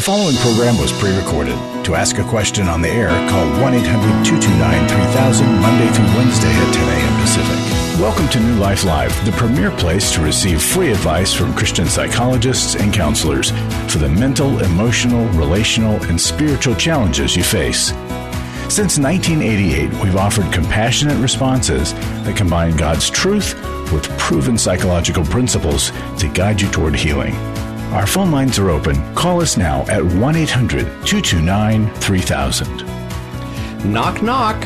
The following program was pre-recorded. To ask a question on the air, call 1-800-229-3000 Monday through Wednesday at 10 a.m. Pacific. Welcome to New Life Live, the premier place to receive free advice from Christian psychologists and counselors for the mental, emotional, relational, and spiritual challenges you face. Since 1988, we've offered compassionate responses that combine God's truth with proven psychological principles to guide you toward healing. Our phone lines are open. Call us now at 1-800-229-3000. Knock, knock.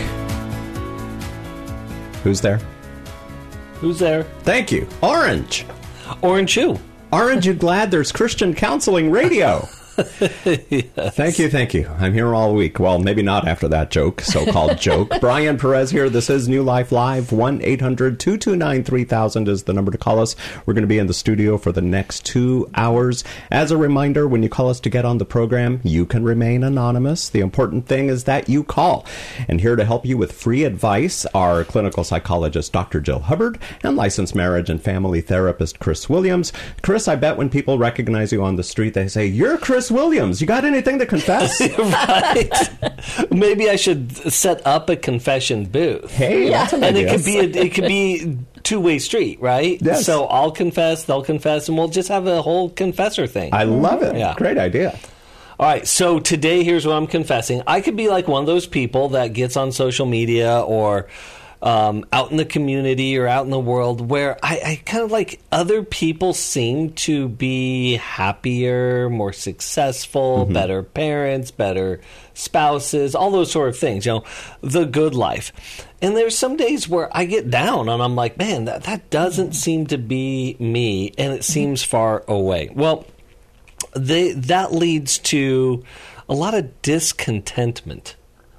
Who's there? Who's there? Thank you. Orange. Orange who? Aren't you glad there's Christian Counseling Radio? Yes. Thank you. I'm here all week. Well, maybe not after that joke, so-called joke. Brian Perez here. This is New Life Live. 1-800-229-3000 is the number to call us. We're going to be in the studio for the next 2 hours. As a reminder, when you call us to get on the program, you can remain anonymous. The important thing is that you call. And here to help you with free advice are clinical psychologist Dr. Jill Hubbard and licensed marriage and family therapist Chris Williams. Chris, I bet when people recognize you on the street, they say, "You're Chris Williams. You got anything to confess?" Right. Maybe I should set up a confession booth. Hey, that's an idea. And it could be two-way street, right? Yes. So I'll confess, they'll confess, and we'll just have a whole confessor thing. I love it. Yeah. Great idea. All right, so today, here's what I'm confessing. I could be like one of those people that gets on social media or out in the community or out in the world where I kind of like other people seem to be happier, more successful, better parents, better spouses, all those sort of things, the good life. And there's some days where I get down and I'm like, man, that doesn't seem to be me, and it seems far away. Well, that leads to a lot of discontentment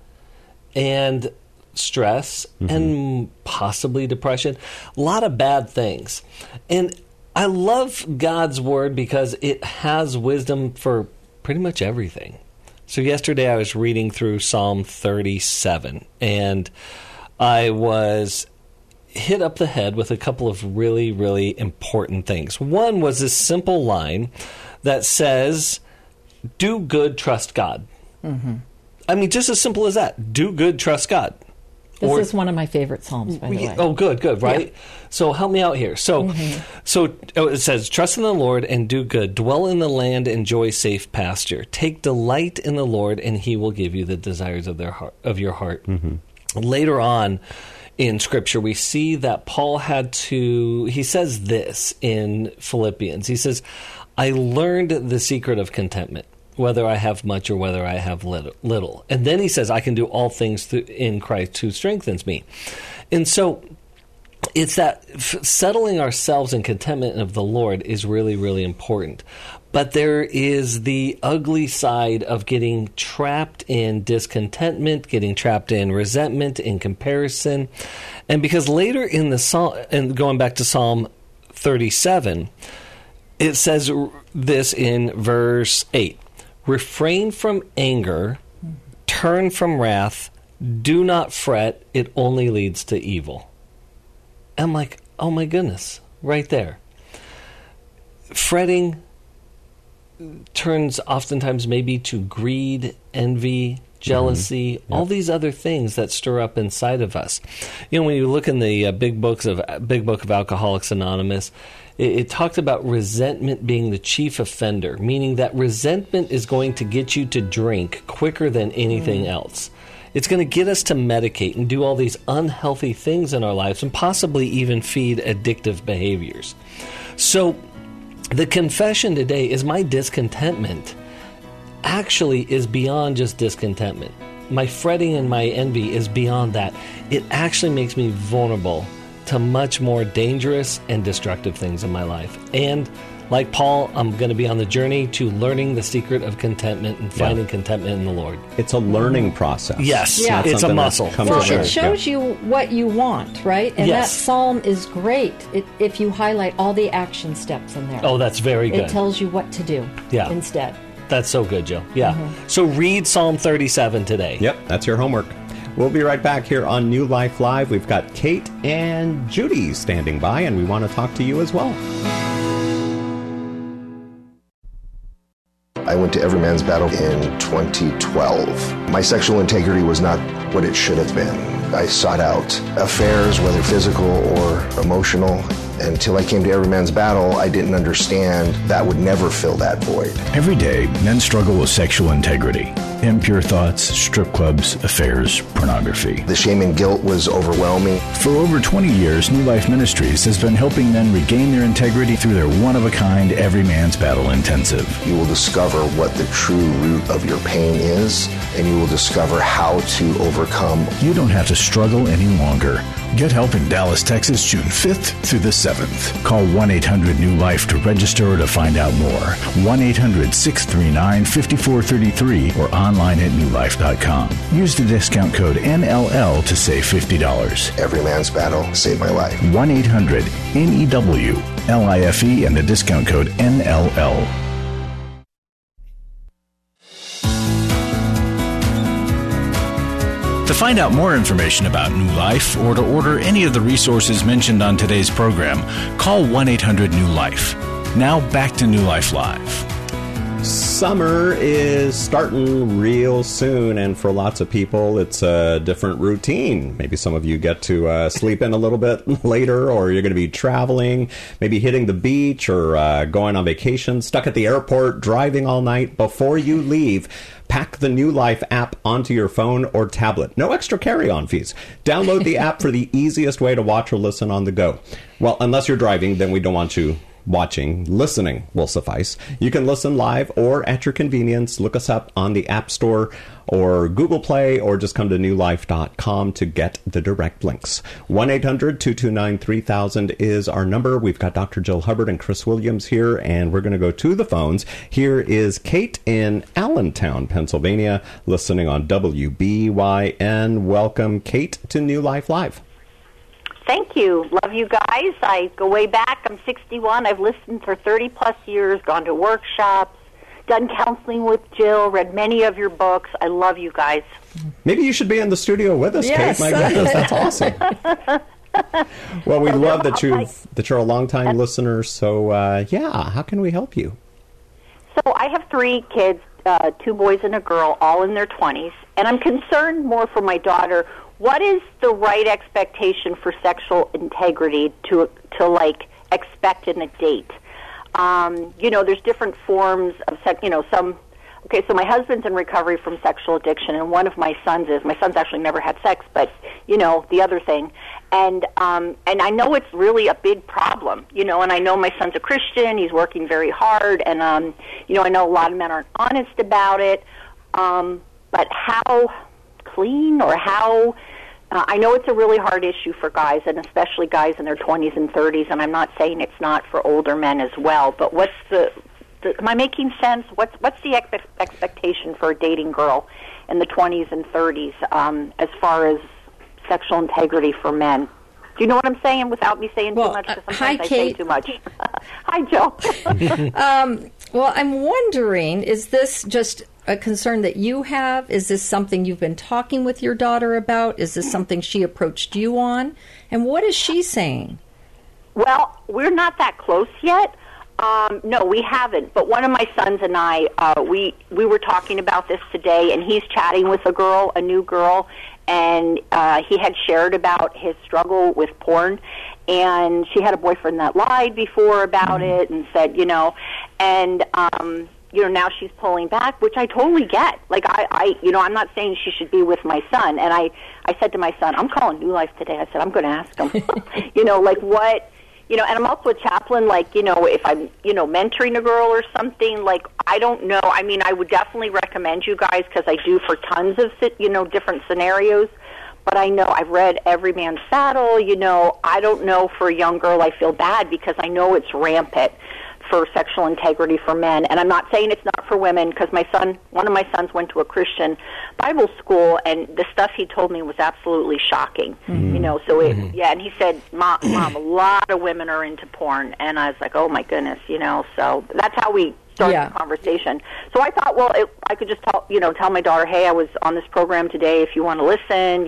and stress and possibly depression, a lot of bad things. And I love God's word because it has wisdom for pretty much everything. So yesterday I was reading through Psalm 37, and I was hit up the head with a couple of really, really important things. One was this simple line that says, "Do good, trust God." I mean, just as simple as that. Do good, trust God. This is one of my favorite Psalms, by the way. Oh, good, right? Yeah. So help me out here. So it says, "Trust in the Lord and do good. Dwell in the land, enjoy safe pasture. Take delight in the Lord, and He will give you the desires of your heart." Later on in Scripture, we see that Paul he says this in Philippians. He says, "I learned the secret of contentment, whether I have much or whether I have little." And then he says, "I can do all things in Christ who strengthens me." And so it's that settling ourselves in contentment of the Lord is really, really important. But there is the ugly side of getting trapped in discontentment, getting trapped in resentment, in comparison. And because later in the Psalm, and going back to Psalm 37, it says this in verse 8. "Refrain from anger, turn from wrath, do not fret, it only leads to evil." I'm like, oh my goodness, right there. Fretting turns oftentimes maybe to greed, envy, jealousy, all these other things that stir up inside of us. When you look in the big book of Alcoholics Anonymous, it talked about resentment being the chief offender, meaning that resentment is going to get you to drink quicker than anything else. It's going to get us to medicate and do all these unhealthy things in our lives and possibly even feed addictive behaviors. So the confession today is my discontentment actually is beyond just discontentment. My fretting and my envy is beyond that. It actually makes me vulnerable to much more dangerous and destructive things in my life. And like Paul, I'm going to be on the journey to learning the secret of contentment and finding contentment in the Lord. It's a learning process. Yes, it's a muscle. Well, it shows you what you want, right? And that psalm is great if you highlight all the action steps in there. Oh, that's very good. It tells you what to do instead. That's so good, Joe. Yeah. So read Psalm 37 today. Yep, that's your homework. We'll be right back here on New Life Live. We've got Kate and Judy standing by, and we want to talk to you as well. I went to Every Man's Battle in 2012. My sexual integrity was not what it should have been. I sought out affairs, whether physical or emotional. Until I came to Every Man's Battle, I didn't understand that would never fill that void. Every day, men struggle with sexual integrity. Impure thoughts, strip clubs, affairs, pornography. The shame and guilt was overwhelming. For over 20 years, New Life Ministries has been helping men regain their integrity through their one-of-a-kind Every Man's Battle Intensive. You will discover what the true root of your pain is, and you will discover how to overcome. You don't have to struggle any longer. Get help in Dallas, Texas, June 5th through the 7th. Call 1-800-NEW-LIFE to register or to find out more. 1-800-639-5433 or online at newlife.com. Use the discount code NLL to save $50. Every Man's Battle saved my life. 1-800-NEW-LIFE and the discount code NLL. To find out more information about New Life or to order any of the resources mentioned on today's program, call 1-800-NEW-LIFE. Now back to New Life Live. Summer is starting real soon, and for lots of people, it's a different routine. Maybe some of you get to sleep in a little bit later, or you're going to be traveling, maybe hitting the beach or going on vacation, stuck at the airport, driving all night. Before you leave, pack the New Life app onto your phone or tablet. No extra carry-on fees. Download the app for the easiest way to watch or listen on the go. Well, unless you're driving, then we don't want you watching. Listening will suffice. You can listen live or at your convenience. Look us up on the App Store or Google Play, or just come to newlife.com to get the direct links. 1-800-229-3000 is our number. We've got Dr. Jill Hubbard and Chris Williams here, and we're going to go to the phones. Here is Kate in Allentown, Pennsylvania, listening on WBYN. Welcome, Kate, to New Life Live. Thank you. Love you guys. I go way back. I'm 61. I've listened for 30-plus years, gone to workshops, done counseling with Jill, read many of your books. I love you guys. Maybe you should be in the studio with us, Yes. Kate. My goodness, that's awesome. Well, we love that you're a longtime listener. So, how can we help you? So I have 3 kids, 2 boys and a girl, all in their 20s, and I'm concerned more for my daughter. What is the right expectation for sexual integrity to expect in a date? There's different forms of sex. So my husband's in recovery from sexual addiction, and one of my son's actually never had sex, but the other thing, and I know it's really a big problem, and I know my son's a Christian. He's working very hard, and I know a lot of men aren't honest about it, but how clean or how I know it's a really hard issue for guys, and especially guys in their 20s and 30s, and I'm not saying it's not for older men as well, but what's am I making sense? What's the expectation for a dating girl in the 20s and 30s as far as sexual integrity for men? Do you know what I'm saying without me saying too much? Because sometimes I say too much. Hi, Joe. Well, I'm wondering, is this just a concern that you have? Is this something you've been talking with your daughter about? Is this something she approached you on? And what is she saying? Well, we're not that close yet. No, we haven't. But one of my sons and I, we were talking about this today, and he's chatting with a new girl, and he had shared about his struggle with porn, and she had a boyfriend that lied before about it and said, and now she's pulling back, which I totally get. Like, I'm not saying she should be with my son. And I said to my son, I'm calling New Life today. I said, I'm going to ask him, what, and I'm also a chaplain, if I'm, mentoring a girl or something, I don't know. I mean, I would definitely recommend you guys, because I do for tons of, different scenarios. But I know I've read Every Man's Battle, I don't know, for a young girl I feel bad, because I know it's rampant for sexual integrity for men. And I'm not saying it's not for women, because one of my sons went to a Christian Bible school, and the stuff he told me was absolutely shocking. And he said, Mom, a lot of women are into porn. And I was like, oh my goodness, so that's how we started the conversation. So I thought, I could just tell my daughter, hey, I was on this program today, if you want to listen,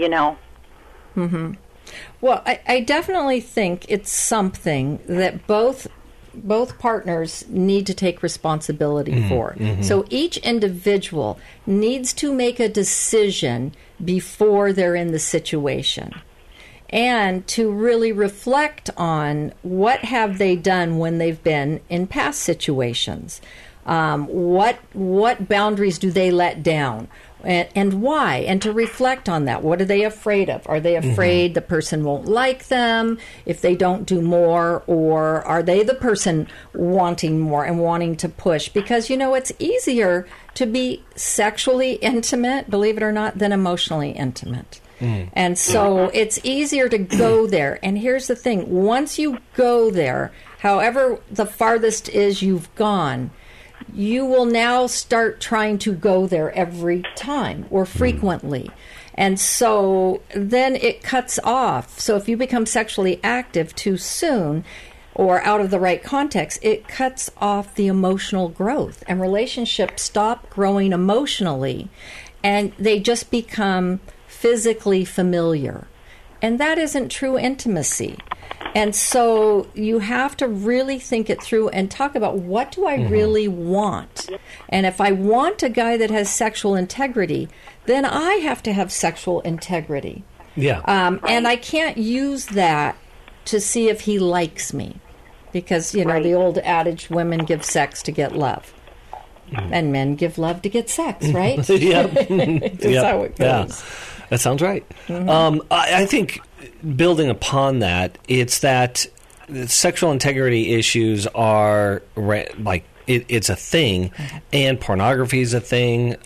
Well, I definitely think it's something that both both partners need to take responsibility for. So each individual needs to make a decision before they're in the situation, and to really reflect on what have they done when they've been in past situations. What boundaries do they let down? And why? And to reflect on that. What are they afraid of? Are they afraid the person won't like them if they don't do more? Or are they the person wanting more and wanting to push? Because, it's easier to be sexually intimate, believe it or not, than emotionally intimate. And so it's easier to go there. And here's the thing. Once you go there, however the farthest is you've gone, you will now start trying to go there every time or frequently. And so then it cuts off. So if you become sexually active too soon or out of the right context, it cuts off the emotional growth. And relationships stop growing emotionally, and they just become physically familiar. And that isn't true intimacy. And so you have to really think it through and talk about, what do I really want? And if I want a guy that has sexual integrity, then I have to have sexual integrity. Yeah. And I can't use that to see if he likes me. Because, the old adage, women give sex to get love. And men give love to get sex, right? Yep. That's how it goes. Yeah. That sounds right. I think building upon that, it's that sexual integrity issues are it's a thing, and pornography is a thing.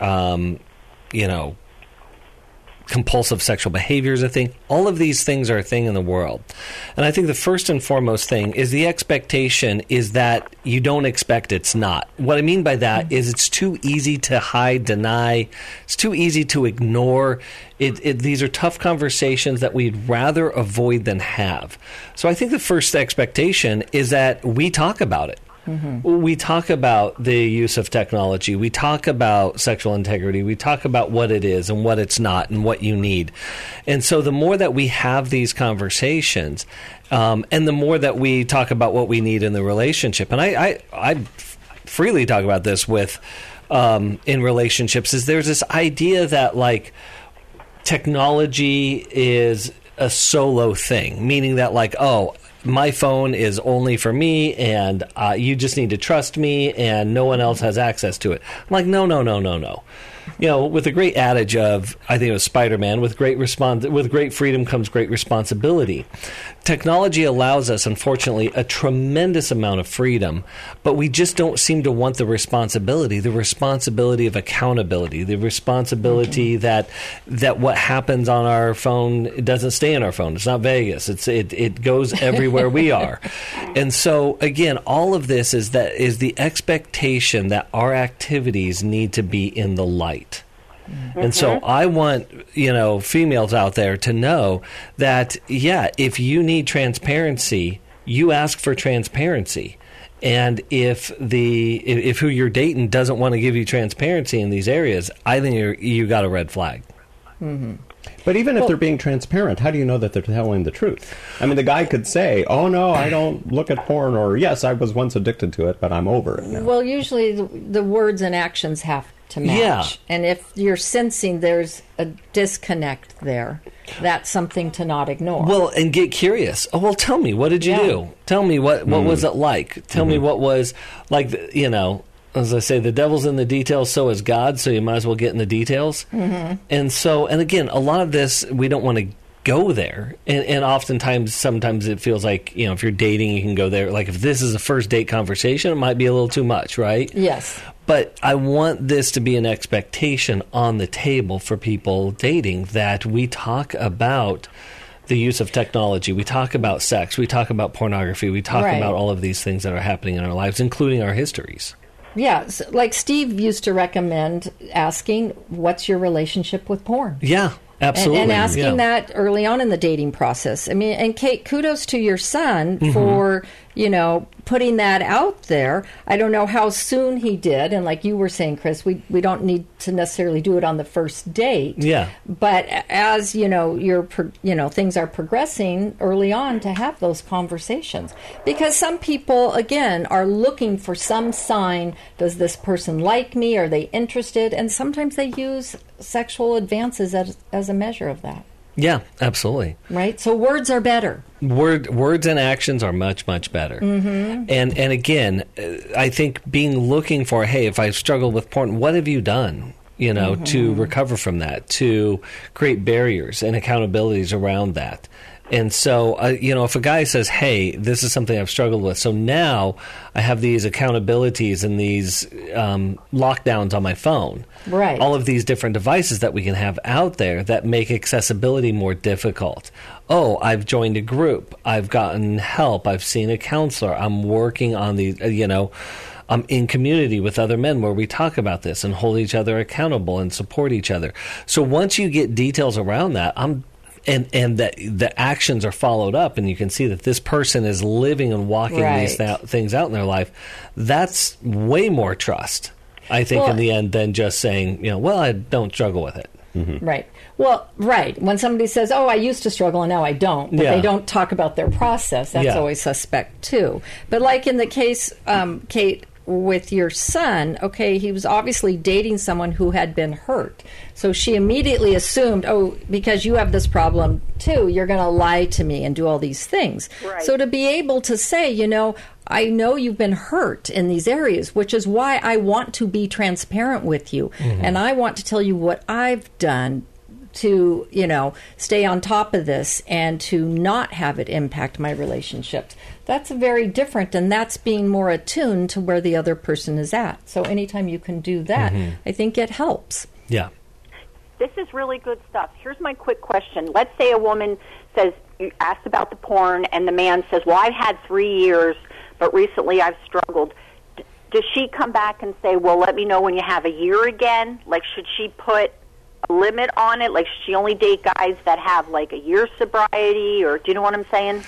Compulsive sexual behavior is a thing. All of these things are a thing in the world. And I think the first and foremost thing is the expectation is that you don't expect it's not. What I mean by that is it's too easy to hide, deny. It's too easy to ignore. These are tough conversations that we'd rather avoid than have. So I think the first expectation is that we talk about it. We talk about the use of technology. We talk about sexual integrity. We talk about what it is and what it's not and what you need. And so the more that we have these conversations, and the more that we talk about what we need in the relationship, and I freely talk about this with in relationships, is there's this idea that technology is a solo thing, meaning that my phone is only for me, and you just need to trust me, and no one else has access to it. I'm like, no. With the great adage of, I think it was Spider-Man, with great freedom comes great responsibility. Technology allows us, unfortunately, a tremendous amount of freedom, but we just don't seem to want the responsibility of accountability, the responsibility that what happens on our phone, it doesn't stay in our phone. It's not Vegas. It goes everywhere we are. And so, again, all of this is the expectation that our activities need to be in the light. And so I want, females out there to know that, if you need transparency, you ask for transparency. And if who you're dating doesn't want to give you transparency in these areas, I think you got a red flag. But even if they're being transparent, how do you know that they're telling the truth? I mean, the guy could say, oh, no, I don't look at porn, or yes, I was once addicted to it, but I'm over it now. Well, usually the words and actions have to match. Yeah. And if you're sensing there's a disconnect there, that's something to not ignore. Well, and get curious. Oh, well, tell me, what did you do? Tell me, what was it like? Tell me what was, as I say, the devil's in the details, so is God, so you might as well get in the details. And again, a lot of this, we don't want to go there. And oftentimes, sometimes it feels like, if you're dating, you can go there. Like, if this is a first date conversation, it might be a little too much, right? Yes. But I want this to be an expectation on the table for people dating, that we talk about the use of technology. We talk about sex. We talk about pornography. We talk about all of these things that are happening in our lives, including our histories. Yeah, like Steve used to recommend asking, what's your relationship with porn? Yeah. Absolutely. And asking yeah. that early on in the dating process. I mean, and Kate, kudos to your son for, putting that out there. I don't know how soon he did. And like you were saying, Chris, we don't need to necessarily do it on the first date. Yeah. But as, things are progressing early on, to have those conversations. Because some people, again, are looking for some sign. Does this person like me? Are they interested? And sometimes they use sexual advances as a measure of that. Yeah, absolutely. Right? So words are better. Words and actions are much, much better. Mm-hmm. And again, I think looking for, hey, if I've struggled with porn, what have you done? To recover from that, to create barriers and accountabilities around that. And so, if a guy says, hey, this is something I've struggled with, so now I have these accountabilities and these lockdowns on my phone. Right. All of these different devices that we can have out there that make accessibility more difficult. Oh, I've joined a group. I've gotten help. I've seen a counselor. I'm working on these, I'm in community with other men where we talk about this and hold each other accountable and support each other. So once you get details around that, and that the actions are followed up, and you can see that this person is living and walking these things out in their life, that's way more trust, I think, in the end, than just saying, I don't struggle with it. Mm-hmm. Right. Well, right. When somebody says, I used to struggle and now I don't, but they don't talk about their process, that's always suspect too. But like in the case, Kate, with your son, he was obviously dating someone who had been hurt. So she immediately assumed, because you have this problem too, you're going to lie to me and do all these things. Right. So to be able to say, I know you've been hurt in these areas, which is why I want to be transparent with you. Mm-hmm. And I want to tell you what I've done to, stay on top of this and to not have it impact my relationships. That's very different, and that's being more attuned to where the other person is at. So anytime you can do that, I think it helps. Yeah. This is really good stuff. Here's my quick question. Let's say a woman says, you asked about the porn, and the man says, well, I've had 3 years, but recently I've struggled. Does she come back and say, well, let me know when you have a year again? Like, should she put a limit on it? Like, should she only date guys that have, like, a year's sobriety? Or do you know what I'm saying?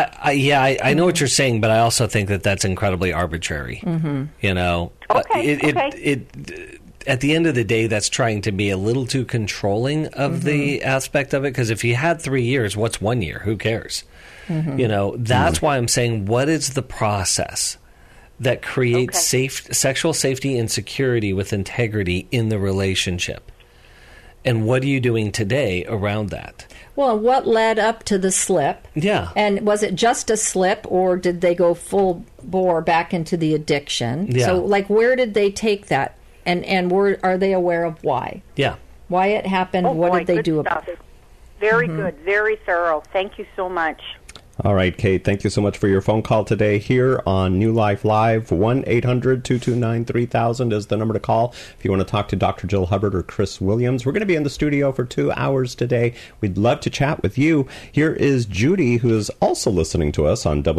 I know what you're saying, but I also think that that's incredibly arbitrary. Mm-hmm. Okay. At the end of the day, that's trying to be a little too controlling of the aspect of it, because if you had 3 years, what's 1 year? Who cares? Mm-hmm. That's why I'm saying, what is the process that creates sexual safety and security with integrity in the relationship? And what are you doing today around that? Well, what led up to the slip? Yeah. And was it just a slip, or did they go full bore back into the addiction? Yeah. So, where did they take that? And are they aware of why? Yeah. Why it happened? What did they do about it? Very good. Very thorough. Thank you so much. All right, Kate, thank you so much for your phone call today here on New Life Live. 1-800-229-3000 is the number to call if you want to talk to Dr. Jill Hubbard or Chris Williams. We're going to be in the studio for 2 hours today. We'd love to chat with you. Here is Judy, who is also listening to us on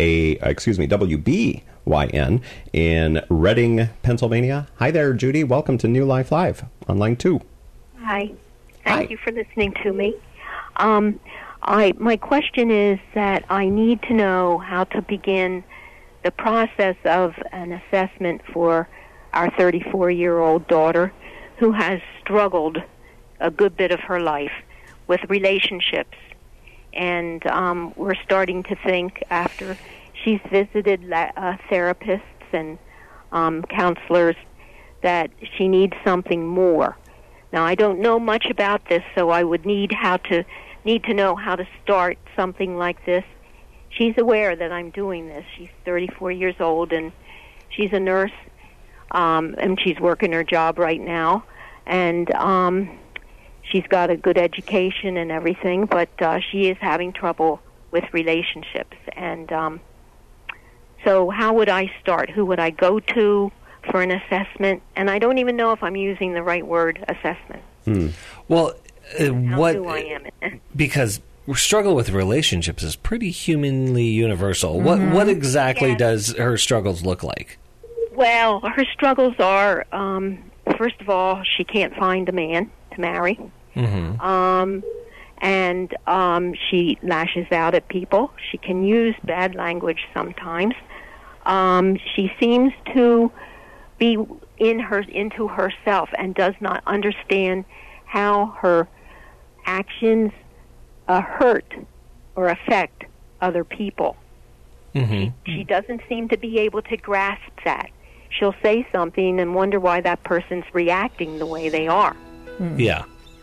WBYN in Reading, Pennsylvania. Hi there, Judy. Welcome to New Life Live on line 2. Hi. Thank you for listening to me. My question is that I need to know how to begin the process of an assessment for our 34-year-old daughter who has struggled a good bit of her life with relationships. And we're starting to think, after she's visited therapists and counselors, that she needs something more. Now, I don't know much about this, so I would need to know how to start something like this. She's aware that I'm doing this. She's 34 years old, and she's a nurse, and she's working her job right now. And she's got a good education and everything, but she is having trouble with relationships. And so how would I start? Who would I go to for an assessment? And I don't even know if I'm using the right word, assessment. Well, because struggle with relationships is pretty humanly universal. Mm-hmm. What exactly does her struggles look like? Well, her struggles are, first of all, she can't find a man to marry. and she lashes out at people. She can use bad language sometimes. She seems to be into herself and does not understand how her actions hurt or affect other people. She doesn't seem to be able to grasp that. She'll say something and wonder why that person's reacting the way they are. Yeah.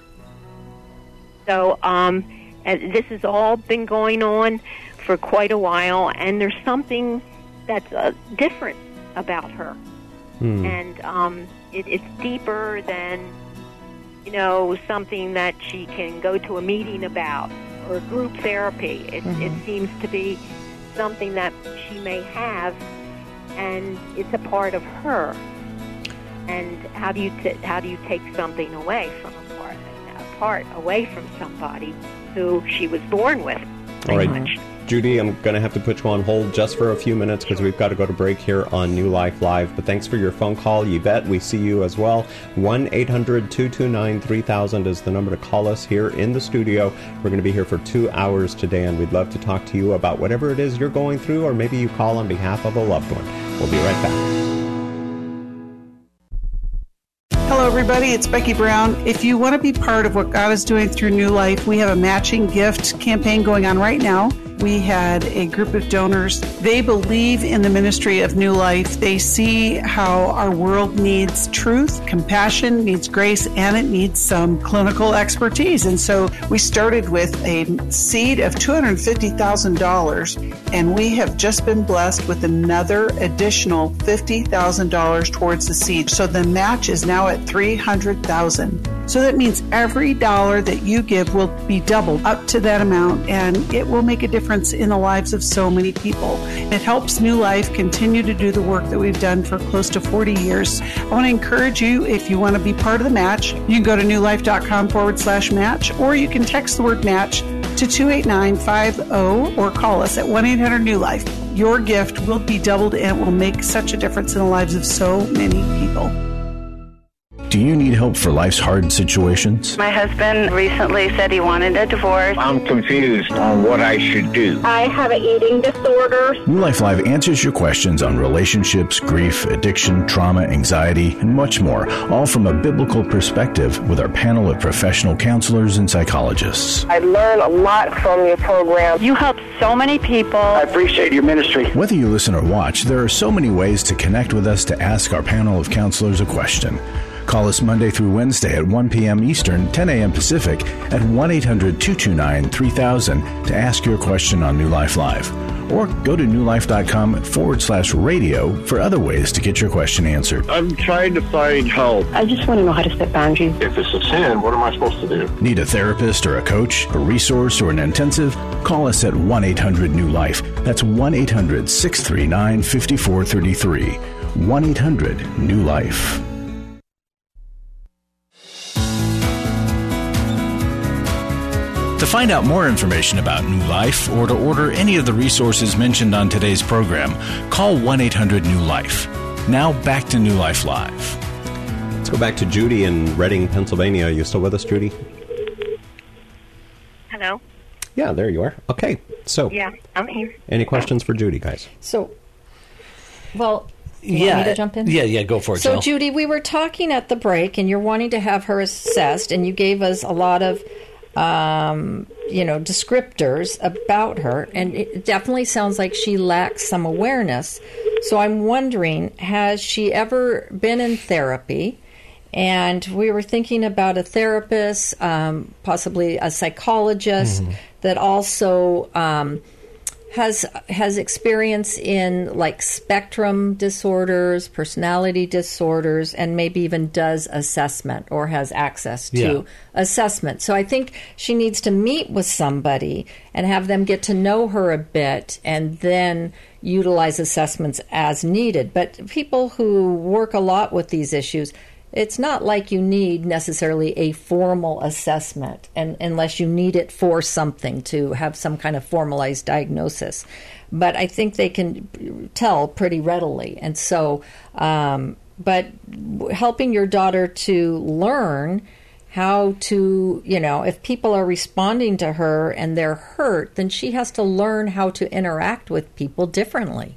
So this has all been going on for quite a while, and there's something that's different about her. And it's deeper than, something that she can go to a meeting about or group therapy. It seems to be something that she may have, and it's a part of her. And how do you take something away from a part away from somebody who she was born with? All right, Judy, I'm going to have to put you on hold just for a few minutes because we've got to go to break here on New Life Live. But thanks for your phone call. Yvette, we see you as well. 1-800-229-3000 is the number to call us here in the studio. We're going to be here for 2 hours today, and we'd love to talk to you about whatever it is you're going through, or maybe you call on behalf of a loved one. We'll be right back. Hello, everybody. It's Becky Brown. If you want to be part of what God is doing through New Life, we have a matching gift campaign going on right now. We had a group of donors. They believe in the ministry of New Life. They see how our world needs truth, compassion, needs grace, and it needs some clinical expertise. And so we started with a seed of $250,000, and we have just been blessed with another additional $50,000 towards the seed. So the match is now at $300,000. So that means every dollar that you give will be doubled up to that amount, and it will make a difference in the lives of so many people. It helps New Life continue to do the work that we've done for close to 40 years. I want to encourage you, if you want to be part of the match, you can go to newlife.com/match, or you can text the word match to 28950 or call us at 1-800-NEW-LIFE. Your gift will be doubled, and it will make such a difference in the lives of so many people. Do you need help for life's hard situations? My husband recently said he wanted a divorce. I'm confused on what I should do. I have an eating disorder. New Life Live answers your questions on relationships, grief, addiction, trauma, anxiety, and much more, all from a biblical perspective with our panel of professional counselors and psychologists. I learn a lot from your program. You help so many people. I appreciate your ministry. Whether you listen or watch, there are so many ways to connect with us to ask our panel of counselors a question. Call us Monday through Wednesday at 1 p.m. Eastern, 10 a.m. Pacific at 1-800-229-3000 to ask your question on New Life Live. Or go to newlife.com/radio for other ways to get your question answered. I'm trying to find help. I just want to know how to set boundaries. If it's a sin, what am I supposed to do? Need a therapist or a coach, a resource, or an intensive? Call us at 1-800-NEW-LIFE. That's 1-800-639-5433. 1-800-NEW-LIFE. To find out more information about New Life or to order any of the resources mentioned on today's program, call 1-800-NEW-LIFE. Now back to New Life Live. Let's go back to Judy in Reading, Pennsylvania. Are you still with us, Judy? Hello? Yeah, there you are. Okay, so. Yeah, I'm here. Any questions for Judy, guys? So, well, you want me to jump in? Yeah, go for it, So, Jill. Judy, we were talking at the break, and you're wanting to have her assessed, and you gave us a lot of descriptors about her, and it definitely sounds like she lacks some awareness. So I'm wondering, has she ever been in therapy? And we were thinking about a therapist, possibly a psychologist that also has experience in like spectrum disorders, personality disorders, and maybe even does assessment or has access to assessment. So I think she needs to meet with somebody and have them get to know her a bit and then utilize assessments as needed. But people who work a lot with these issues, it's not like you need necessarily a formal assessment and unless you need it for something to have some kind of formalized diagnosis. But I think they can tell pretty readily. And so, but helping your daughter to learn how to, if people are responding to her and they're hurt, then she has to learn how to interact with people differently.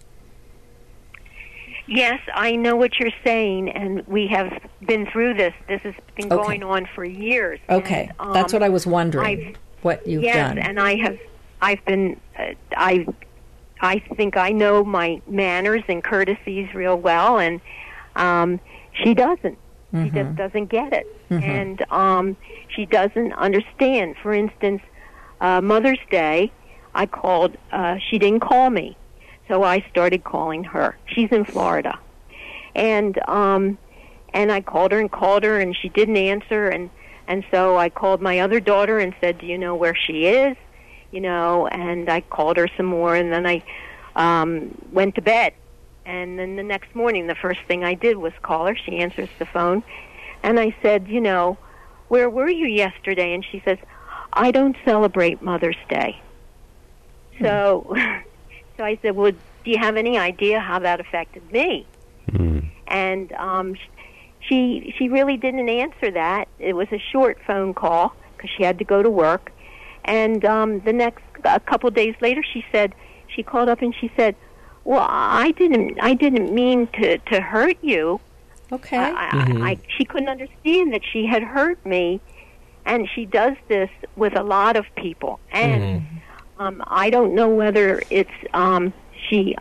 Yes, I know what you're saying, and we have been through this. This has been going on for years. Okay, and, that's what I was wondering. What you've done? Yes, and I've been. I think I know my manners and courtesies real well, and she doesn't. She just doesn't get it, and she doesn't understand. For instance, Mother's Day, I called. She didn't call me. So I started calling her. She's in Florida. And I called her, and she didn't answer. And so I called my other daughter and said, do you know where she is? And I called her some more, and then I went to bed. And then the next morning, the first thing I did was call her. She answers the phone. And I said, where were you yesterday? And she says, I don't celebrate Mother's Day. So... So I said, well, do you have any idea how that affected me? And she really didn't answer that. It was a short phone call because she had to go to work. And a couple of days later, she called up and she said, well, I didn't mean to hurt you. Okay. She couldn't understand that she had hurt me. And she does this with a lot of people. And... I don't know whether it's she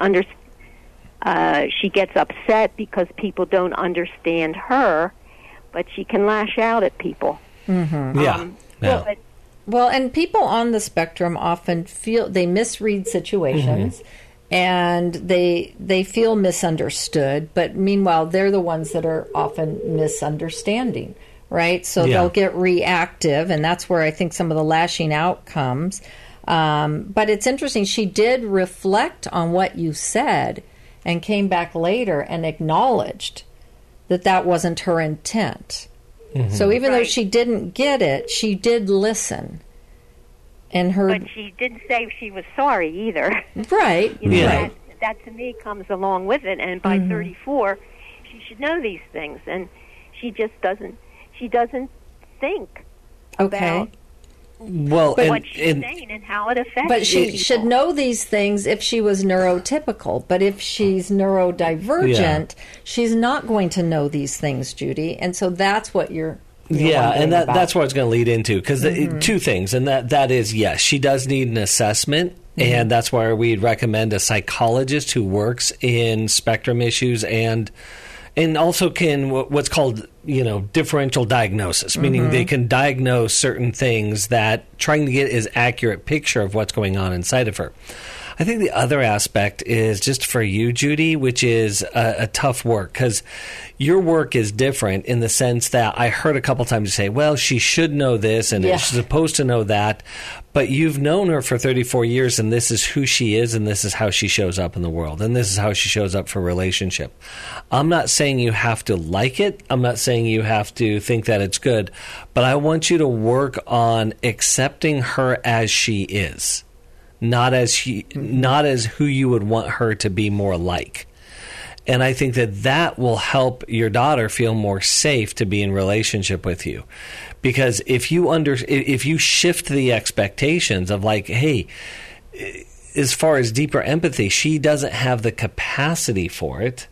gets upset because people don't understand her, but she can lash out at people. Well, and people on the spectrum often feel they misread situations, and they feel misunderstood. But meanwhile, they're the ones that are often misunderstanding, right? So they'll get reactive, and that's where I think some of the lashing out comes. But it's interesting. She did reflect on what you said and came back later and acknowledged that wasn't her intent. So even though she didn't get it, she did listen. But she didn't say she was sorry either. Right. That to me comes along with it. And by 34, she should know these things. And she just doesn't. She doesn't think about. Well, what she's saying and how it affects But she people. should know these things if she was neurotypical. But if she's neurodivergent, she's not going to know these things, Judy. And so that's what you're and that's what I was going to lead into. Because two things, and that is, yes, she does need an assessment. And that's why we'd recommend a psychologist who works in spectrum issues and also can what's called, differential diagnosis, meaning they can diagnose certain things that trying to get as accurate picture of what's going on inside of her. I think the other aspect is just for you, Judy, which is a tough work because your work is different in the sense that I heard a couple times you say, well, she should know this and she's supposed to know that. But you've known her for 34 years, and this is who she is, and this is how she shows up in the world, and this is how she shows up for relationship. I'm not saying you have to like it. I'm not saying you have to think that it's good. But I want you to work on accepting her as she is, not as who you would want her to be more like. And I think that will help your daughter feel more safe to be in relationship with you. Because if you shift the expectations of like, hey, as far as deeper empathy, she doesn't have the capacity for it,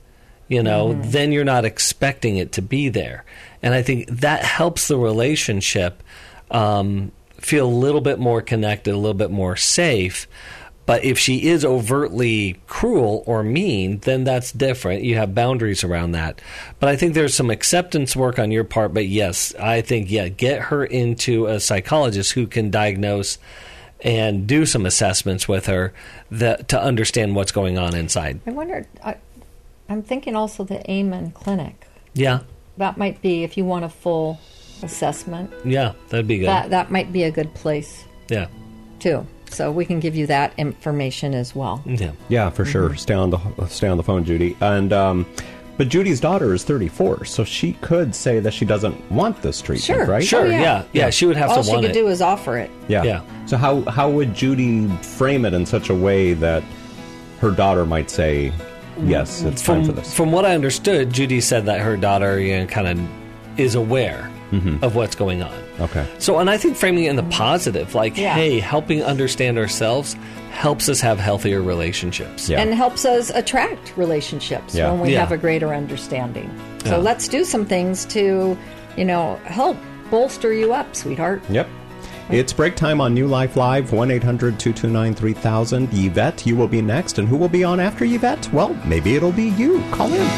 then you're not expecting it to be there. And I think that helps the relationship feel a little bit more connected, a little bit more safe. But if she is overtly cruel or mean, then that's different. You have boundaries around that. But I think there's some acceptance work on your part. But yes, I think, get her into a psychologist who can diagnose and do some assessments with her to understand what's going on inside. I wonder, I'm thinking also the Amen Clinic. Yeah. That might be, if you want a full assessment. Yeah, that'd be good. That might be a good place. Yeah. Too. So we can give you that information as well. Yeah, for sure. Stay on the phone, Judy. And but Judy's daughter is 34, so she could say that she doesn't want this treatment, right? Sure. Yeah. She would have to want it. All she could do is offer it. Yeah. So how would Judy frame it in such a way that her daughter might say, yes, it's time for this? From what I understood, Judy said that her daughter kind of is aware of what's going on. Okay. So, and I think framing it in the positive, like, hey, helping understand ourselves helps us have healthier relationships. And helps us attract relationships when we have a greater understanding. So let's do some things to, help bolster you up, sweetheart. Yep. It's break time on New Life Live, 1-800-229-3000. Yvette, you will be next. And who will be on after Yvette? Well, maybe it'll be you. Call in.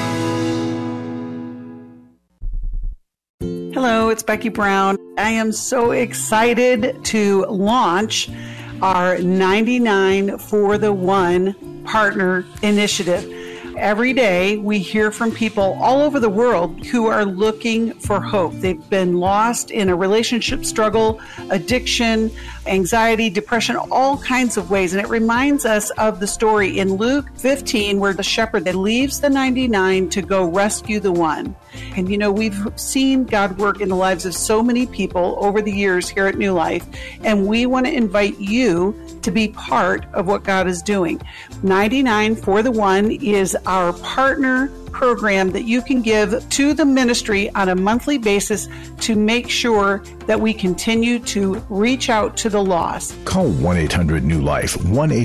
Hello, it's Becky Brown. I am so excited to launch our 99 for the One partner initiative. Every day we hear from people all over the world who are looking for hope. They've been lost in a relationship struggle, addiction, anxiety, depression, all kinds of ways. And it reminds us of the story in Luke 15 where the shepherd that leaves the 99 to go rescue the one. And we've seen God work in the lives of so many people over the years here at New Life, and we want to invite you to be part of what God is doing. 99 for the One is our partner program that you can give to the ministry on a monthly basis to make sure that we continue to reach out to the lost. Call 1-800-NEW-LIFE,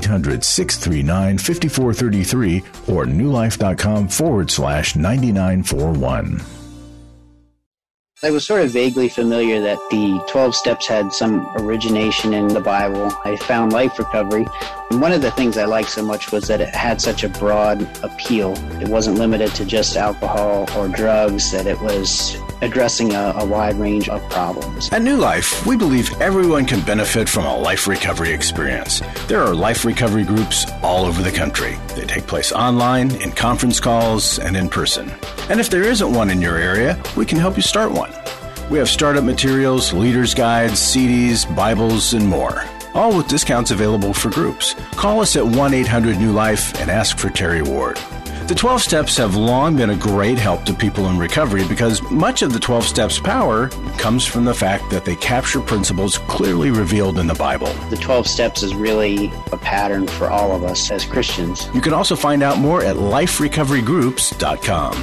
1-800-639-5433, or newlife.com/9941. I was sort of vaguely familiar that the 12 steps had some origination in the Bible. I found Life Recovery, and one of the things I liked so much was that it had such a broad appeal. It wasn't limited to just alcohol or drugs, that it was addressing a wide range of problems. At New Life, we believe everyone can benefit from a life recovery experience. There are life recovery groups all over the country. They take place online, in conference calls, and in person. And if there isn't one in your area, we can help you start one. We have startup materials, leaders' guides, CDs, Bibles, and more. All with discounts available for groups. Call us at 1-800-NEW-LIFE and ask for Terry Ward. The 12 Steps have long been a great help to people in recovery because much of the 12 Steps' power comes from the fact that they capture principles clearly revealed in the Bible. The 12 Steps is really a pattern for all of us as Christians. You can also find out more at liferecoverygroups.com.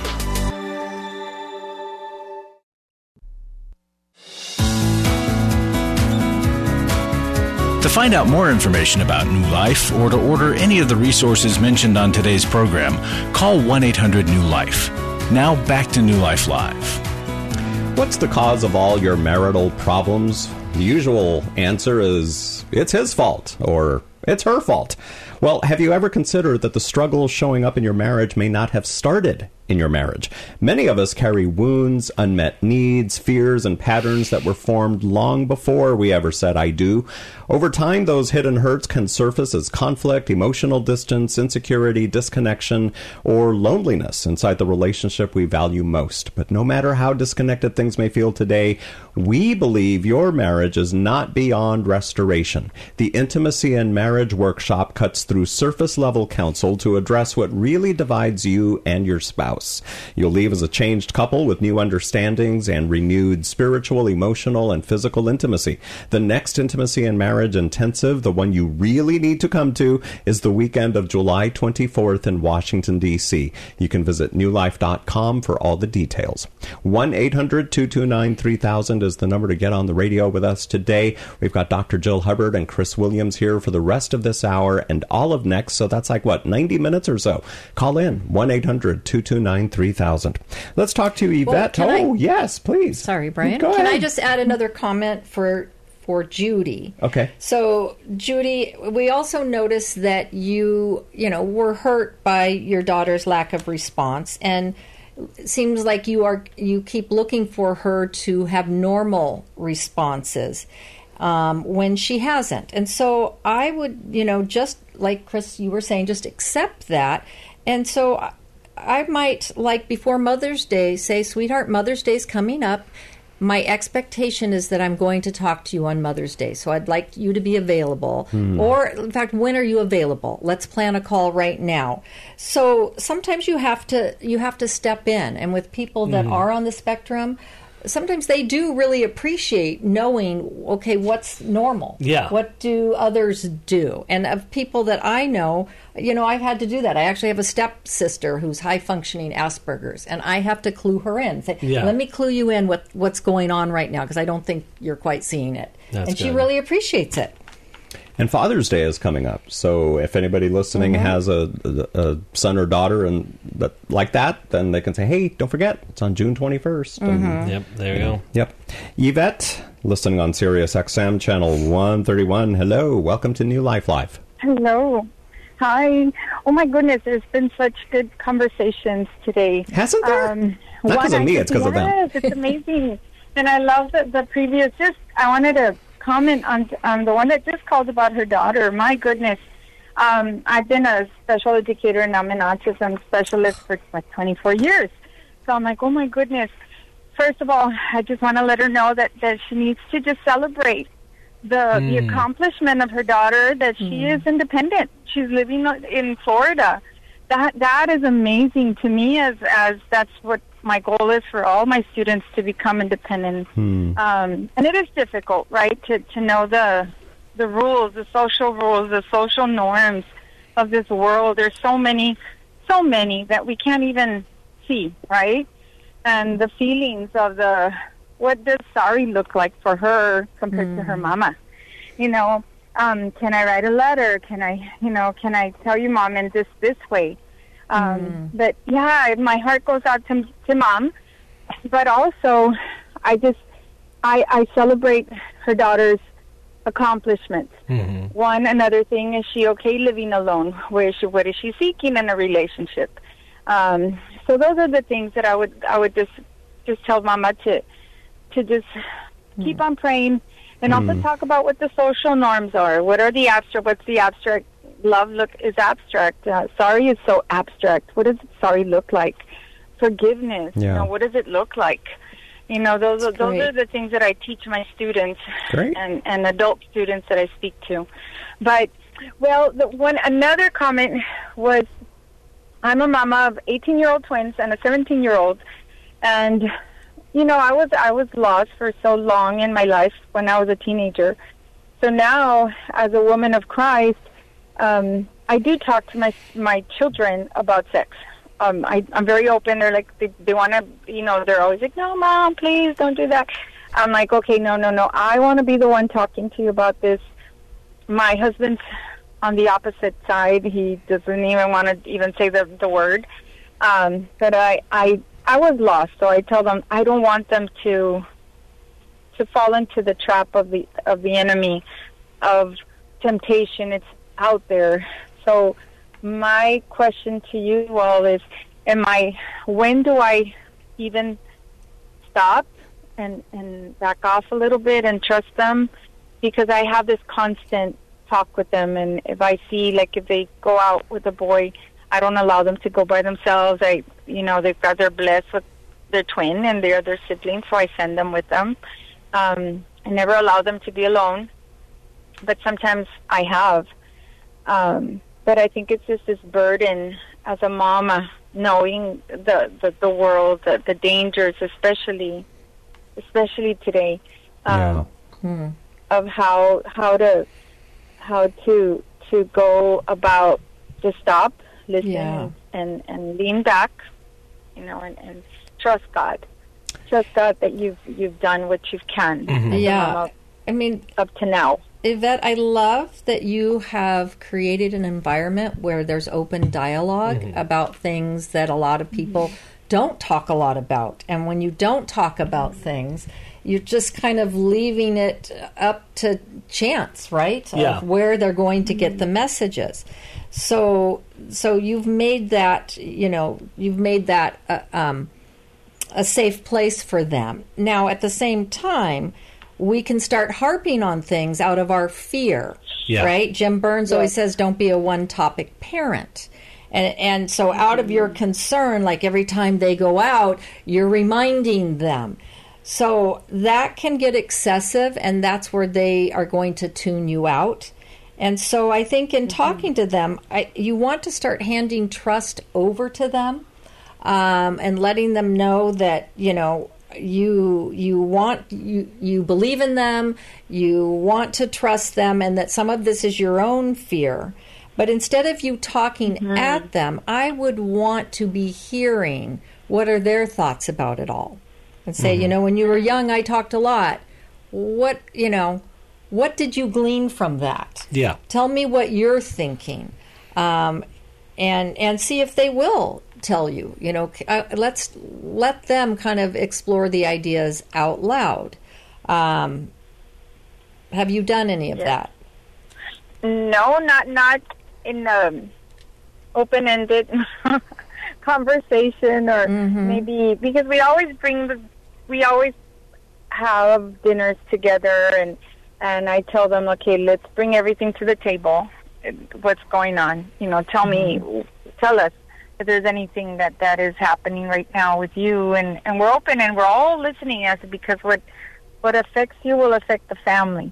To find out more information about New Life or to order any of the resources mentioned on today's program, call 1-800-NEW-LIFE. Now back to New Life Live. What's the cause of all your marital problems? The usual answer is it's his fault or it's her fault. Well, have you ever considered that the struggles showing up in your marriage may not have started in your marriage? Many of us carry wounds, unmet needs, fears, and patterns that were formed long before we ever said I do. Over time, those hidden hurts can surface as conflict, emotional distance, insecurity, disconnection, or loneliness inside the relationship we value most. But no matter how disconnected things may feel today, we believe your marriage is not beyond restoration. The Intimacy and Marriage Workshop cuts through surface-level counsel to address what really divides you and your spouse. You'll leave as a changed couple with new understandings and renewed spiritual, emotional, and physical intimacy. The next Intimacy and Marriage Intensive, the one you really need to come to, is the weekend of July 24th in Washington, D.C. You can visit newlife.com for all the details. 1-800-229-3000 is the number to get on the radio with us today. We've got Dr. Jill Hubbard and Chris Williams here for the rest of this hour and all of next, so that's 90 minutes or so. Call in 1-800-229-3000. Let's talk to Yvette. Yes, please. Sorry, Brian. Go ahead. Can I just add another comment for Judy? Okay. So, Judy, we also noticed that you were hurt by your daughter's lack of response, and it seems like you keep looking for her to have normal responses when she hasn't. And so I would, just like Chris, you were saying, just accept that. And so I might, before Mother's Day, say, sweetheart, Mother's Day's coming up. My expectation is that I'm going to talk to you on Mother's Day, so I'd like you to be available. Or, in fact, when are you available? Let's plan a call right now. So sometimes you have to step in, and with people that are on the spectrum, sometimes they do really appreciate knowing, okay, what's normal? Yeah. What do others do? And of people that I know, I've had to do that. I actually have a stepsister who's high-functioning Asperger's, and I have to clue her in. Say, let me clue you in what's going on right now, because I don't think you're quite seeing it. That's and she good. really appreciates it. And Father's Day is coming up, so if anybody listening has a son or daughter like that, then they can say, hey, don't forget, it's on June 21st. And, Yep, there you go. Yep. Yvette, listening on Sirius XM Channel 131. Hello, welcome to New Life Live. Hello. Hi. Oh, my goodness, there's been such good conversations today. Hasn't there? Not because of me, it's because of them. Yes, it's amazing. And I love the previous, I wanted to comment on the one that just called about her daughter. My goodness. I've been a special educator and I'm an autism specialist for like 24 years. So I'm like, oh my goodness. First of all, I just want to let her know that she needs to just celebrate the accomplishment of her daughter, that she is independent. She's living in Florida. That is amazing to me, as that's what my goal is for all my students, to become independent. And it is difficult, right, to know the rules, the social norms of this world. There's so many that we can't even see, right? And the feelings of what does sorry look like for her compared to her mama? Can I write a letter? Can I tell you, Mom, in this way? But yeah, my heart goes out to Mom, but also I celebrate her daughter's accomplishments. Another thing, is she okay living alone? What is she seeking in a relationship? So those are the things that I would just tell Mama to just keep on praying, and also talk about what the social norms are. What's the abstract? Love is abstract. Sorry is so abstract. What does sorry look like? Forgiveness. Yeah. What does it look like? Those are the things that I teach my students and adult students that I speak to. But another comment was, I'm a mama of 18-year-old twins and a 17-year-old, and I was lost for so long in my life when I was a teenager. So now, as a woman of Christ, I do talk to my children about sex. I'm very open. They're like, they want to, they're always like, no, Mom, please don't do that. I'm like, okay, no. I want to be the one talking to you about this. My husband's on the opposite side. He doesn't even want to even say the word. But I was lost, so I tell them I don't want them to fall into the trap of the enemy, of temptation. It's out there. So my question to you all is, when do I even stop and back off a little bit and trust them? Because I have this constant talk with them, and if I see, like, if they go out with a boy, I don't allow them to go by themselves. They're blessed with their twin and their other siblings, so I send them with them. I never allow them to be alone, but sometimes I have. But I think it's just this burden as a mama, knowing the world, the dangers, especially today, of how to go about, to stop, listen, and lean back, and trust God. Trust God that you've done what you can. Up to now. Yvette, I love that you have created an environment where there's open dialogue about things that a lot of people don't talk a lot about. And when you don't talk about things, you're just kind of leaving it up to chance, right? Yeah. Of where they're going to get the messages. So you've made that, a safe place for them. Now, at the same time, we can start harping on things out of our fear, right? Jim Burns always says, don't be a one-topic parent. And so out of your concern, like every time they go out, you're reminding them. So that can get excessive, and that's where they are going to tune you out. And so I think in talking to them, you want to start handing trust over to them, and letting them know that, you believe in them, you want to trust them, and that some of this is your own fear. But instead of you talking at them, I would want to be hearing what are their thoughts about it all. And say, when you were young, I talked a lot. What did you glean from that? Yeah. Tell me what you're thinking. And see if they will tell you. Let's let them kind of explore the ideas out loud. Have you done any of that? No, not in the open-ended conversation, or maybe because we always have dinners together, and I tell them, okay, let's bring everything to the table. What's going on? Tell us if there's anything that is happening right now with you, and we're open and we're all listening, because what affects you will affect the family.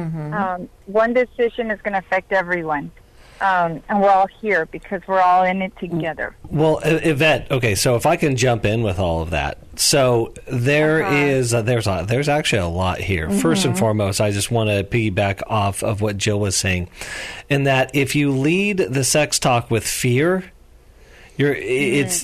One decision is going to affect everyone. And we're all here because we're all in it together. Well, Yvette, okay, so if I can jump in with all of that. So there's actually a lot here. First and foremost, I just want to piggyback off of what Jill was saying, in that if you lead the sex talk with fear, it's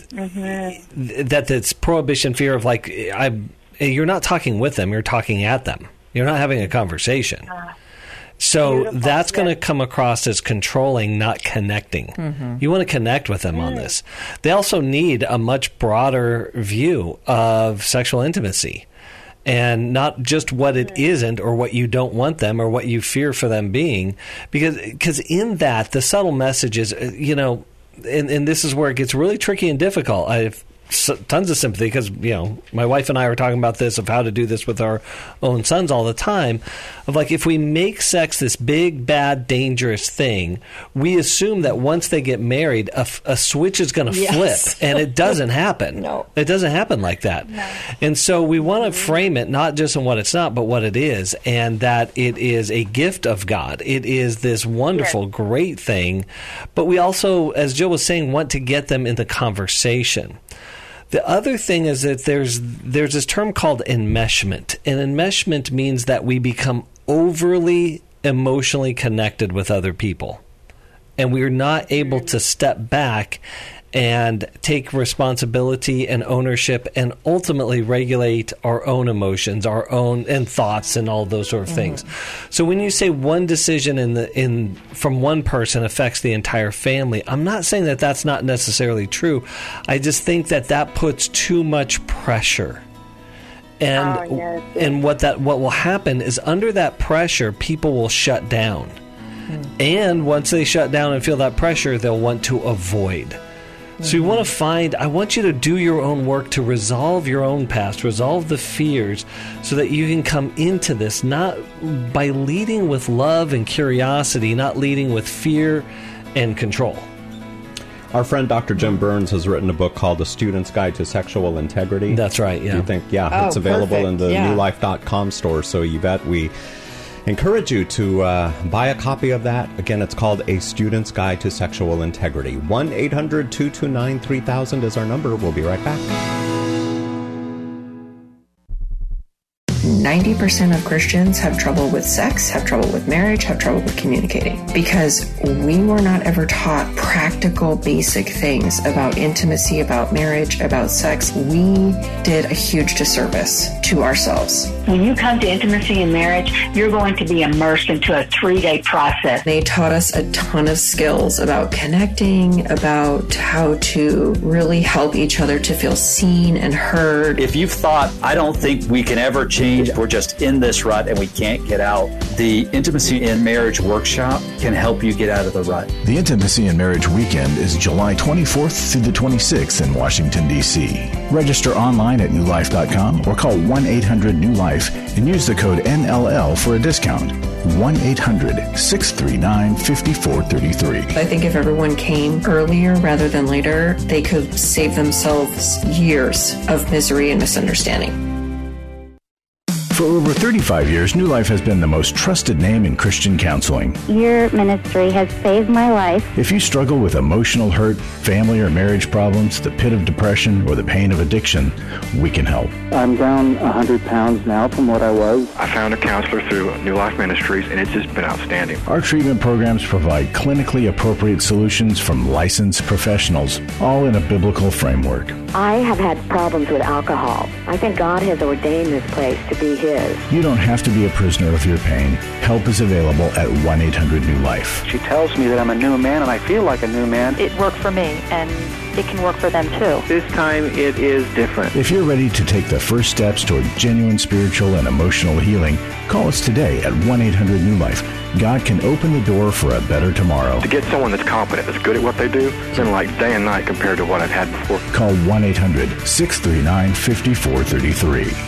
prohibition fear of you're not talking with them, you're talking at them. You're not having a conversation. So beautiful. That's going to come across as controlling, not connecting. You want to connect with them on this. They also need a much broader view of sexual intimacy, and not just what it isn't, or what you don't want them, or what you fear for them being. Because in that, the subtle message is, and this is where it gets really tricky and difficult. I've tons of sympathy because, my wife and I are talking about this, of how to do this with our own sons all the time, of if we make sex this big, bad, dangerous thing, we assume that once they get married, a switch is going to flip, and it doesn't happen. No. It doesn't happen like that. No. And so we want to frame it not just in what it's not, but what it is, and that it is a gift of God. It is this wonderful, great thing, but we also, as Jill was saying, want to get them in the conversation. The other thing is that there's this term called enmeshment. And enmeshment means that we become overly emotionally connected with other people. And we're not able to step back and take responsibility and ownership and ultimately regulate our own emotions, our own and thoughts and all those sort of things. So when you say one decision from one person affects the entire family, I'm not saying that that's not necessarily true. I just think that puts too much pressure. And what will happen is, under that pressure, people will shut down. And once they shut down and feel that pressure, they'll want to avoid. So you want to I want you to do your own work to resolve your own past, resolve the fears, so that you can come into this not by leading with love and curiosity, not leading with fear and control. Our friend Dr. Jim Burns has written a book called The Student's Guide to Sexual Integrity. That's right, yeah. You think, it's available in the newlife.com store. So Yvette, we encourage you to buy a copy of that. Again, it's called A Student's Guide to Sexual Integrity. 1-800-229-3000 is our number. We'll be right back. 90% of Christians have trouble with sex, have trouble with marriage, have trouble with communicating, because we were not ever taught practical, basic things about intimacy, about marriage, about sex. We did a huge disservice to ourselves. When you come to intimacy and marriage, you're going to be immersed into a 3-day process. They taught us a ton of skills about connecting, about how to really help each other to feel seen and heard. If you've thought, I don't think we can ever change, we're just in this rut and we can't get out, the Intimacy in Marriage Workshop can help you get out of the rut. The Intimacy in Marriage Weekend is July 24th through the 26th in Washington, D.C. Register online at newlife.com or call 1-800-NEW-LIFE and use the code NLL for a discount. 1-800-639-5433. I think if everyone came earlier rather than later, they could save themselves years of misery and misunderstanding. For over 35 years, New Life has been the most trusted name in Christian counseling. Your ministry has saved my life. If you struggle with emotional hurt, family or marriage problems, the pit of depression, or the pain of addiction, we can help. I'm down 100 pounds now from what I was. I found a counselor through New Life Ministries, and it's just been outstanding. Our treatment programs provide clinically appropriate solutions from licensed professionals, all in a biblical framework. I have had problems with alcohol. I think God has ordained this place to be His. You don't have to be a prisoner of your pain. Help is available at 1-800-NEW-LIFE. She tells me that I'm a new man, and I feel like a new man. It worked for me, and it can work for them too. This time it is different. If you're ready to take the first steps toward genuine spiritual and emotional healing, call us today at 1-800-NEW-LIFE. God can open the door for a better tomorrow. To get someone that's competent, that's good at what they do, it's been like day and night compared to what I've had before. Call 1-800-639-5433.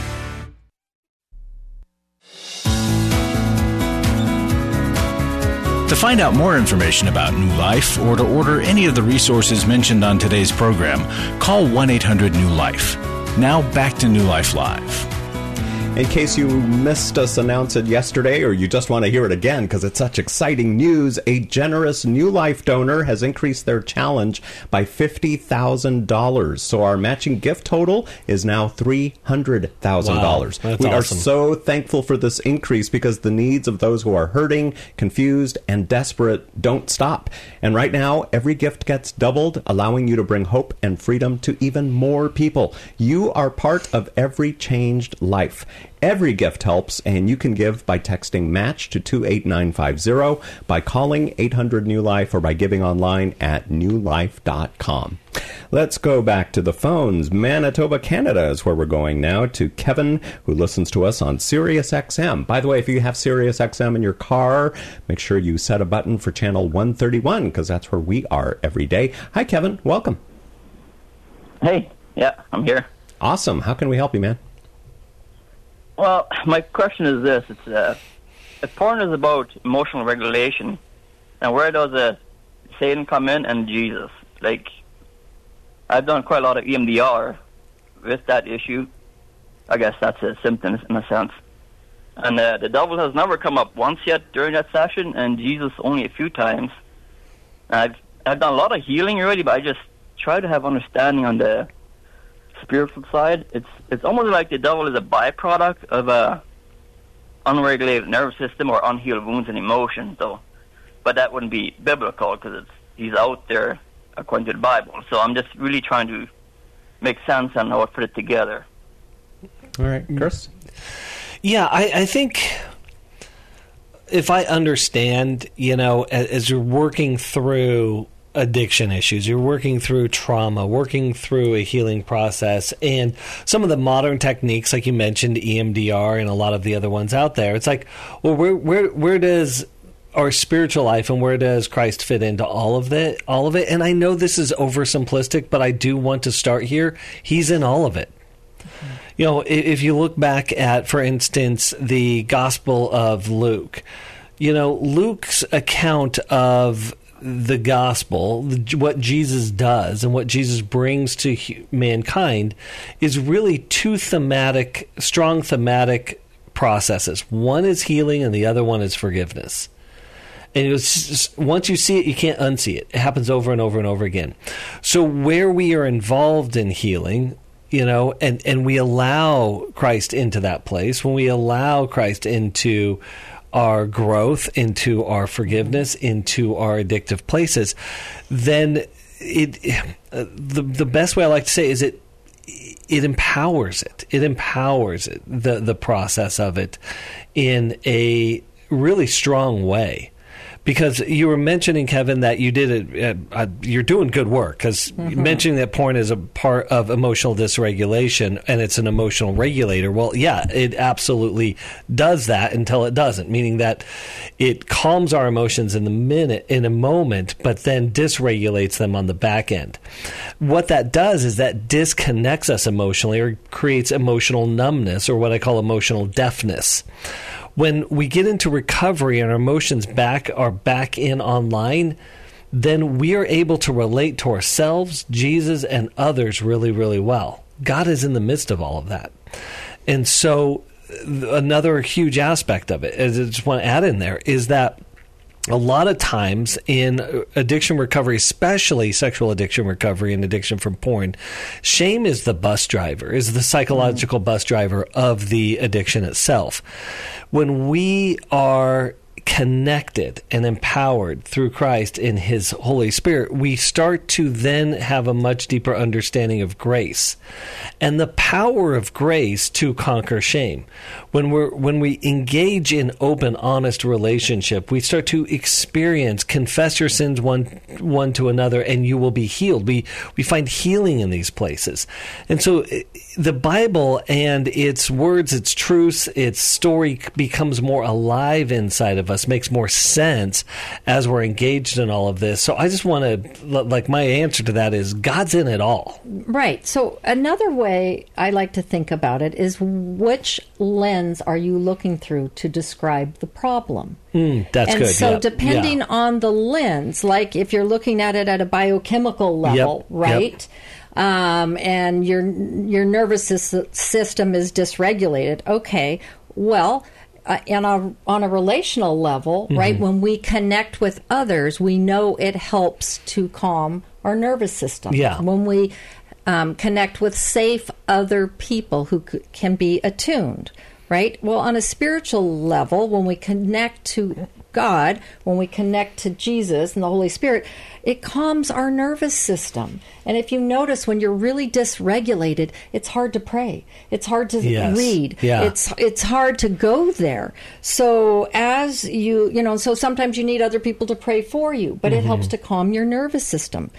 To find out more information about New Life or to order any of the resources mentioned on today's program, call 1-800-NEW-LIFE. Now back to New Life Live. In case you missed us announce it yesterday or you just want to hear it again because it's such exciting news, a generous New Life donor has increased their challenge by $50,000. So our matching gift total is now $300,000. Wow, that's we are awesome. so thankful for this increase because the needs of those who are hurting, confused, and desperate don't stop. And right now, every gift gets doubled, allowing you to bring hope and freedom to even more people. You are part of every changed life. Every gift helps, and you can give by texting MATCH to 28950, by calling 800-NEW-LIFE, or by giving online at newlife.com. Let's go back to the phones. Manitoba, Canada is where we're going now, to Kevin, who listens to us on Sirius XM. By the way, if you have Sirius XM in your car, make sure you set a button for channel 131, because that's where we are every day. Hi, Kevin. Welcome. Hey. Yeah, I'm here. Awesome. How can we help you, man? Well, my question is this. It's if porn is about emotional regulation, and where does Satan come in and Jesus? Like, I've done quite a lot of EMDR with that issue. I guess that's a symptom in a sense. And the devil has never come up once yet during that session, and Jesus only a few times. And I've done a lot of healing already, but I just try to have understanding on the spiritual side. It's almost like the devil is a byproduct of a unregulated nervous system or unhealed wounds and emotions, though. But that wouldn't be biblical because he's out there according to the Bible. So I'm just really trying to make sense on how I put it together. All right, Chris? Yeah, I think if I understand, as you're working through addiction issues, you're working through trauma, working through a healing process, and some of the modern techniques, like you mentioned, EMDR and a lot of the other ones out there, it's like, well, where does our spiritual life and where does Christ fit into all of it? And I know this is oversimplistic, but I do want to start here. He's in all of it. If you look back at, for instance, the Gospel of Luke, Luke's account of the gospel, what Jesus does and what Jesus brings to mankind, is really two strong thematic processes. One is healing and the other one is forgiveness. And once you see it, you can't unsee it. It happens over and over and over again. So where we are involved in healing, and we allow Christ into that place, when we allow Christ into our growth, into our forgiveness, into our addictive places, then the best way I like to say is it empowers it. It empowers it, the process of it, in a really strong way. Because you were mentioning, Kevin, that you did it. You're doing good work, because mentioning that porn is a part of emotional dysregulation and it's an emotional regulator. Well, yeah, it absolutely does that until it doesn't. Meaning that it calms our emotions in a moment, but then dysregulates them on the back end. What that does is that disconnects us emotionally, or creates emotional numbness, or what I call emotional deafness. When we get into recovery and our emotions are back in online, then we are able to relate to ourselves, Jesus, and others really, really well. God is in the midst of all of that. And so another huge aspect of it, as I just want to add in there, is that a lot of times in addiction recovery, especially sexual addiction recovery and addiction from porn, shame is the bus driver, is the psychological bus driver of the addiction itself. When we are connected and empowered through Christ in His Holy Spirit, we start to then have a much deeper understanding of grace and the power of grace to conquer shame. When we engage in open, honest relationship, we start to experience, confess your sins one to another, and you will be healed. We find healing in these places. And so the Bible and its words, its truths, its story becomes more alive inside of us, makes more sense as we're engaged in all of this. So I just want to, like, my answer to that is God's in it all. Right. So another way I like to think about it is, which lens are you looking through to describe the problem? That's and good. So depending on the lens, like if you're looking at it at a biochemical level, right? And your nervous system is dysregulated. Okay, well, on a relational level, right, when we connect with others, we know it helps to calm our nervous system. Yeah. When we connect with safe other people who can be attuned, right? Well, on a spiritual level, when we connect to God, when we connect to Jesus and the Holy Spirit, it calms our nervous system. And if you notice, when you're really dysregulated, it's hard to pray. It's hard to read. Yeah. It's hard to go there. So as so sometimes you need other people to pray for you, but it helps to calm your nervous system.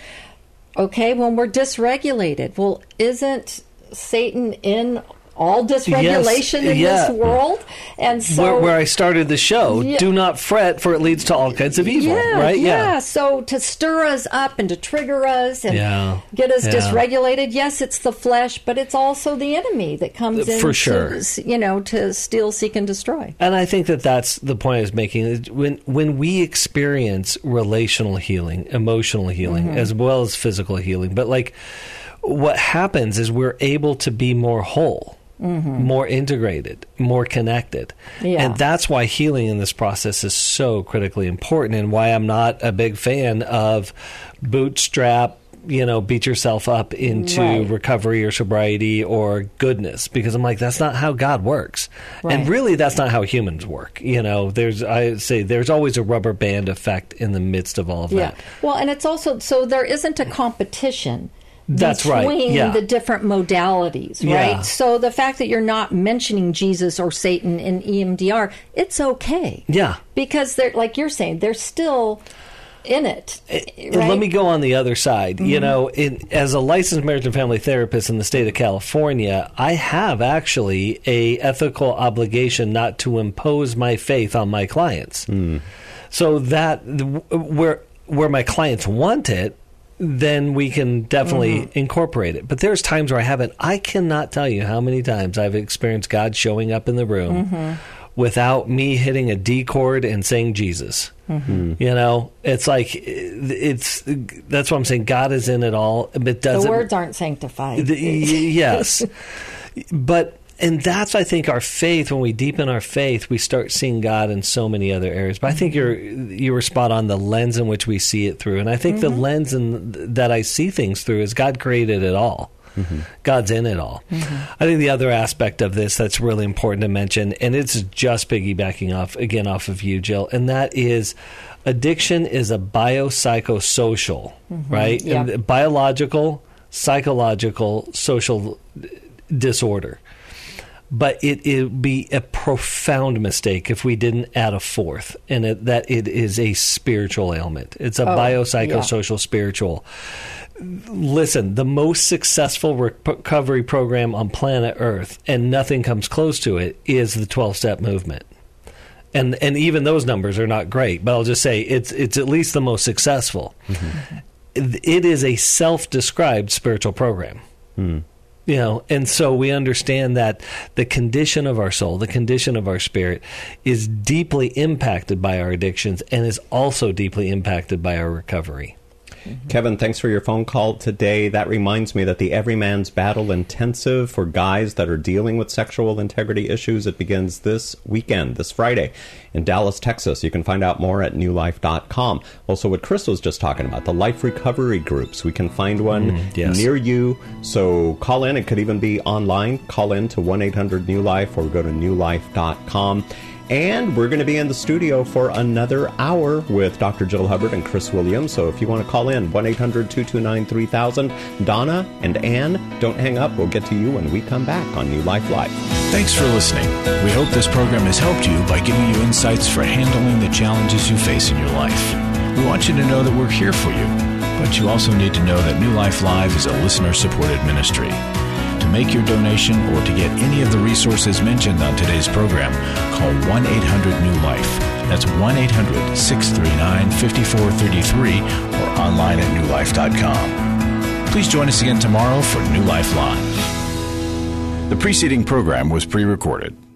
Okay, when we're dysregulated, well, isn't Satan in all dysregulation in this world? And so where I started the show, do not fret, for it leads to all kinds of evil, right? Yeah. So to stir us up and to trigger us and get us dysregulated, yes, it's the flesh, but it's also the enemy that comes in for sure. to steal, seek, and destroy. And I think that's the point I was making. When we experience relational healing, emotional healing, as well as physical healing, but like what happens is we're able to be more whole. More integrated, more connected. And that's why healing in this process is so critically important, and why I'm not a big fan of bootstrap, beat yourself up into recovery or sobriety or goodness, because I'm like, that's not how God works. And really, that's not how humans work. There's always a rubber band effect in the midst of all of that. Well, and it's also, so there isn't a competition That's between right. the different modalities, right? So the fact that you're not mentioning Jesus or Satan in EMDR, it's okay. Yeah. Because they're, like you're saying, they're still in it. Right? Let me go on the other side. As a licensed marriage and family therapist in the state of California, I have actually a ethical obligation not to impose my faith on my clients. So that where my clients want it, then we can definitely incorporate it. But there's times where I haven't. I cannot tell you how many times I've experienced God showing up in the room without me hitting a D chord and saying Jesus. It's like, that's what I'm saying. God is in it all. But doesn't, the words aren't sanctified. Yes. And that's, I think, our faith. When we deepen our faith, we start seeing God in so many other areas. But I think you were spot on, the lens in which we see it through. And I think the lens that I see things through is God created it all. God's in it all. I think the other aspect of this that's really important to mention, and it's just piggybacking off of you, Jill, and that is addiction is a biopsychosocial, right? Yep. Biological, psychological, social disorder. But it would be a profound mistake if we didn't add a fourth, and that it is a spiritual ailment. It's a biopsychosocial spiritual. Listen, the most successful recovery program on planet Earth, and nothing comes close to it, is the 12-step movement. And even those numbers are not great, but I'll just say it's at least the most successful. It is a self-described spiritual program. And so we understand that the condition of our soul, the condition of our spirit, is deeply impacted by our addictions and is also deeply impacted by our recovery. Kevin, thanks for your phone call today. That reminds me that the Everyman's Battle Intensive for guys that are dealing with sexual integrity issues, it begins this weekend, this Friday, in Dallas, Texas. You can find out more at newlife.com. Also, what Chris was just talking about, the life recovery groups. We can find one near you. So call in. It could even be online. Call in to 1-800-NEW-LIFE or go to newlife.com. And we're going to be in the studio for another hour with Dr. Jill Hubbard and Chris Williams. So if you want to call in, 1-800-229-3000. Donna and Ann, don't hang up. We'll get to you when we come back on New Life Live. Thanks for listening. We hope this program has helped you by giving you insights for handling the challenges you face in your life. We want you to know that we're here for you, but you also need to know that New Life Live is a listener-supported ministry. To make your donation or to get any of the resources mentioned on today's program, call 1-800-NEW-LIFE. That's 1-800-639-5433 or online at newlife.com. Please join us again tomorrow for New Life Live. The preceding program was pre-recorded.